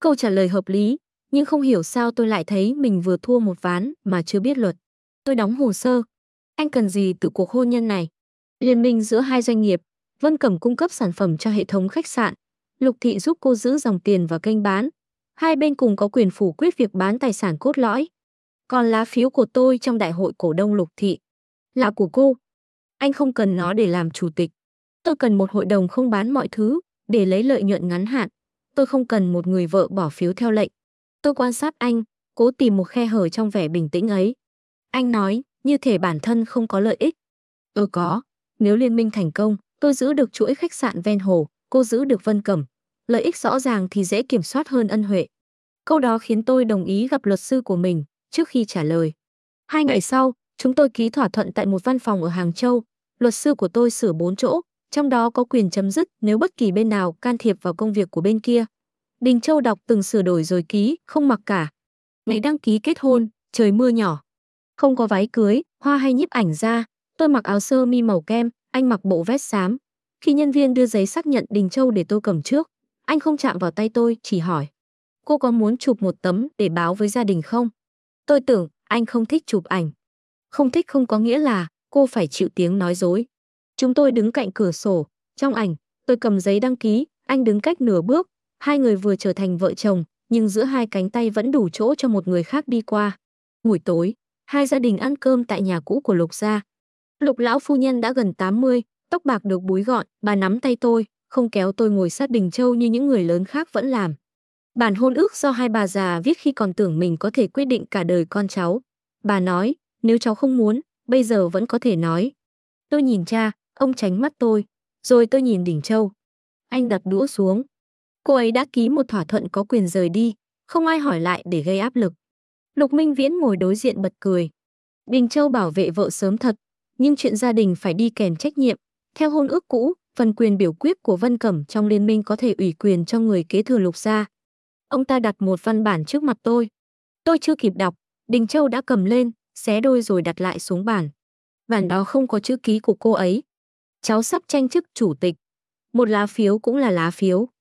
Câu trả lời hợp lý, nhưng không hiểu sao tôi lại thấy mình vừa thua một ván mà chưa biết luật. Tôi đóng hồ sơ. Anh cần gì từ cuộc hôn nhân này? Liên minh giữa hai doanh nghiệp, Vân Cẩm cung cấp sản phẩm cho hệ thống khách sạn, Lục Thị giúp cô giữ dòng tiền và kênh bán. Hai bên cùng có quyền phủ quyết việc bán tài sản cốt lõi. Còn lá phiếu của tôi trong đại hội cổ đông Lục Thị là của cô. Anh không cần nó để làm chủ tịch. Tôi cần một hội đồng không bán mọi thứ để lấy lợi nhuận ngắn hạn. Tôi không cần một người vợ bỏ phiếu theo lệnh. Tôi quan sát anh, cố tìm một khe hở trong vẻ bình tĩnh ấy. Anh nói, như thể bản thân không có lợi ích. Có. Nếu liên minh thành công, tôi giữ được chuỗi khách sạn ven hồ, cô giữ được Vân Cẩm. Lợi ích rõ ràng thì dễ kiểm soát hơn ân huệ. Câu đó khiến tôi đồng ý gặp luật sư của mình trước khi trả lời. 2 ngày sau, chúng tôi ký thỏa thuận tại một văn phòng ở Hàng Châu. Luật sư của tôi sửa 4 chỗ, trong đó có quyền chấm dứt nếu bất kỳ bên nào can thiệp vào công việc của bên kia. Đình Châu đọc từng sửa đổi rồi ký, không mặc cả. Ngày đăng ký kết hôn, trời mưa nhỏ. Không có váy cưới, hoa hay nhiếp ảnh ra. Tôi mặc áo sơ mi màu kem, anh mặc bộ vest xám. Khi nhân viên đưa giấy xác nhận Đình Châu để tôi cầm trước, anh không chạm vào tay tôi, chỉ hỏi. Cô có muốn chụp một tấm để báo với gia đình không? Tôi tưởng anh không thích chụp ảnh. Không thích không có nghĩa là cô phải chịu tiếng nói dối. Chúng tôi đứng cạnh cửa sổ. Trong ảnh, tôi cầm giấy đăng ký, anh đứng cách nửa bước. Hai người vừa trở thành vợ chồng, nhưng giữa hai cánh tay vẫn đủ chỗ cho một người khác đi qua. Buổi tối, hai gia đình ăn cơm tại nhà cũ của Lục gia. Lục lão phu nhân đã gần 80, tóc bạc được búi gọn, bà nắm tay tôi, không kéo tôi ngồi sát Đình Châu như những người lớn khác vẫn làm. Bản hôn ước do hai bà già viết khi còn tưởng mình có thể quyết định cả đời con cháu. Bà nói, nếu cháu không muốn, bây giờ vẫn có thể nói. Tôi nhìn cha, ông tránh mắt tôi, rồi tôi nhìn Đình Châu. Anh đặt đũa xuống. Cô ấy đã ký một thỏa thuận có quyền rời đi, không ai hỏi lại để gây áp lực. Lục Minh Viễn ngồi đối diện bật cười. Đình Châu bảo vệ vợ sớm thật, nhưng chuyện gia đình phải đi kèm trách nhiệm. Theo hôn ước cũ, phần quyền biểu quyết của Vân Cẩm trong liên minh có thể ủy quyền cho người kế thừa Lục gia. Ông ta đặt một văn bản trước mặt tôi. Tôi chưa kịp đọc, Đình Châu đã cầm lên, xé đôi rồi đặt lại xuống bàn. Bản đó không có chữ ký của cô ấy. Cháu sắp tranh chức chủ tịch. Một lá phiếu cũng là lá phiếu.